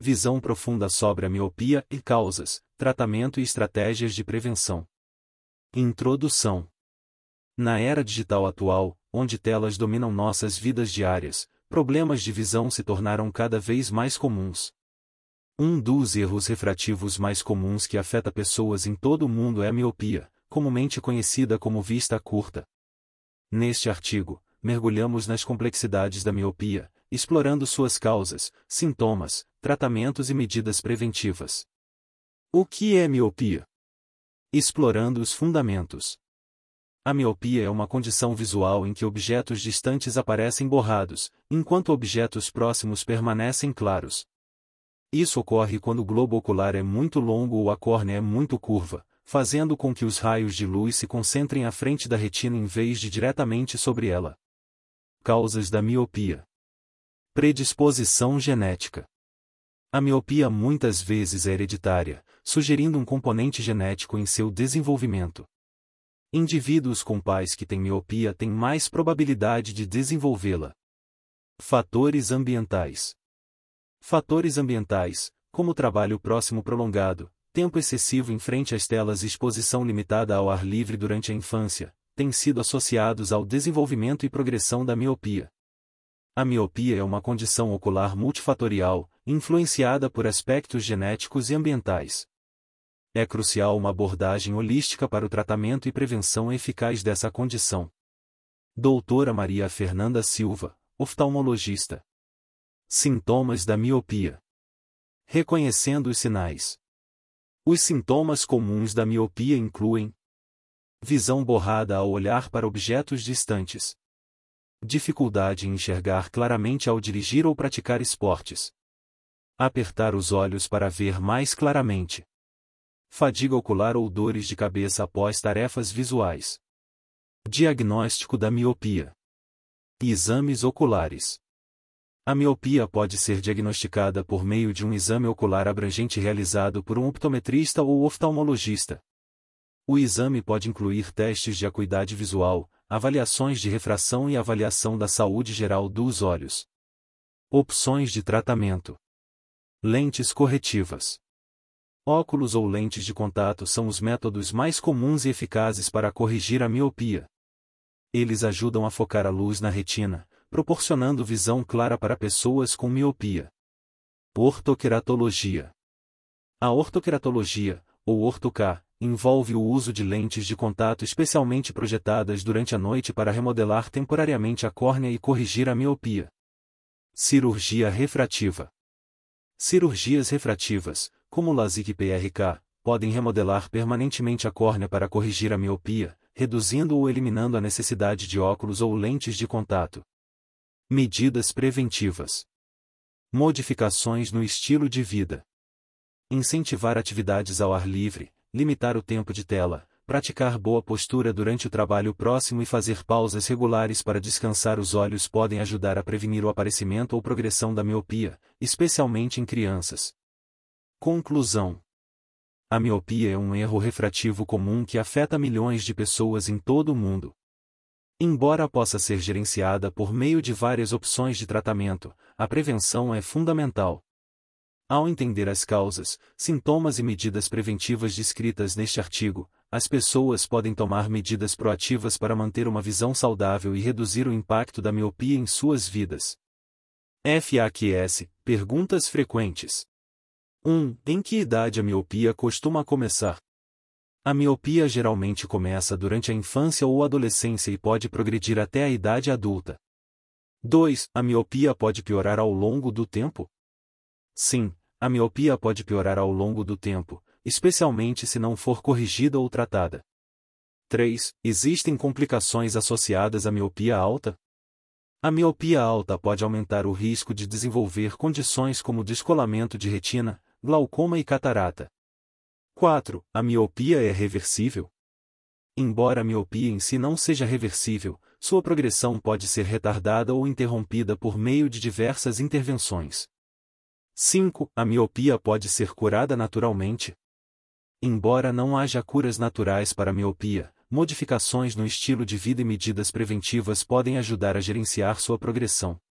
Visão profunda sobre a miopia e causas, tratamento e estratégias de prevenção. Introdução. Na era digital atual, onde telas dominam nossas vidas diárias, problemas de visão se tornaram cada vez mais comuns. Um dos erros refrativos mais comuns que afeta pessoas em todo o mundo é a miopia, comumente conhecida como vista curta. Neste artigo, mergulhamos nas complexidades da miopia, explorando suas causas, sintomas, tratamentos e medidas preventivas. O que é miopia? Explorando os fundamentos. A miopia é uma condição visual em que objetos distantes aparecem borrados, enquanto objetos próximos permanecem claros. Isso ocorre quando o globo ocular é muito longo ou a córnea é muito curva, fazendo com que os raios de luz se concentrem à frente da retina em vez de diretamente sobre ela. Causas da miopia. Predisposição genética. A miopia muitas vezes é hereditária, sugerindo um componente genético em seu desenvolvimento. Indivíduos com pais que têm miopia têm mais probabilidade de desenvolvê-la. Fatores ambientais. Fatores ambientais, como trabalho próximo prolongado, tempo excessivo em frente às telas e exposição limitada ao ar livre durante a infância, têm sido associados ao desenvolvimento e progressão da miopia. A miopia é uma condição ocular multifatorial, influenciada por aspectos genéticos e ambientais. É crucial uma abordagem holística para o tratamento e prevenção eficaz dessa condição. Doutora Maria Fernanda Silva, oftalmologista. Sintomas da miopia. Reconhecendo os sinais. Os sintomas comuns da miopia incluem: visão borrada ao olhar para objetos distantes, dificuldade em enxergar claramente ao dirigir ou praticar esportes, apertar os olhos para ver mais claramente, fadiga ocular ou dores de cabeça após tarefas visuais. Diagnóstico da miopia. Exames oculares. A miopia pode ser diagnosticada por meio de um exame ocular abrangente realizado por um optometrista ou oftalmologista. O exame pode incluir testes de acuidade visual, avaliações de refração e avaliação da saúde geral dos olhos. Opções de tratamento. Lentes corretivas. Óculos ou lentes de contato são os métodos mais comuns e eficazes para corrigir a miopia. Eles ajudam a focar a luz na retina, proporcionando visão clara para pessoas com miopia. Ortoqueratologia. A ortoqueratologia, ou orto-K, envolve o uso de lentes de contato especialmente projetadas durante a noite para remodelar temporariamente a córnea e corrigir a miopia. Cirurgia refrativa. Cirurgias refrativas, como o LASIK e PRK, podem remodelar permanentemente a córnea para corrigir a miopia, reduzindo ou eliminando a necessidade de óculos ou lentes de contato. Medidas preventivas. Modificações no estilo de vida. Incentivar atividades ao ar livre, limitar o tempo de tela, praticar boa postura durante o trabalho próximo e fazer pausas regulares para descansar os olhos podem ajudar a prevenir o aparecimento ou progressão da miopia, especialmente em crianças. Conclusão. A miopia é um erro refrativo comum que afeta milhões de pessoas em todo o mundo. Embora possa ser gerenciada por meio de várias opções de tratamento, a prevenção é fundamental. Ao entender as causas, sintomas e medidas preventivas descritas neste artigo, as pessoas podem tomar medidas proativas para manter uma visão saudável e reduzir o impacto da miopia em suas vidas. FAQS, perguntas frequentes. 1. Em que idade a miopia costuma começar? A miopia geralmente começa durante a infância ou adolescência e pode progredir até a idade adulta. 2. A miopia pode piorar ao longo do tempo? Sim, a miopia pode piorar ao longo do tempo, especialmente se não for corrigida ou tratada. 3. Existem complicações associadas à miopia alta? A miopia alta pode aumentar o risco de desenvolver condições como descolamento de retina, glaucoma e catarata. 4. A miopia é reversível? Embora a miopia em si não seja reversível, sua progressão pode ser retardada ou interrompida por meio de diversas intervenções. 5. A miopia pode ser curada naturalmente? Embora não haja curas naturais para a miopia, modificações no estilo de vida e medidas preventivas podem ajudar a gerenciar sua progressão.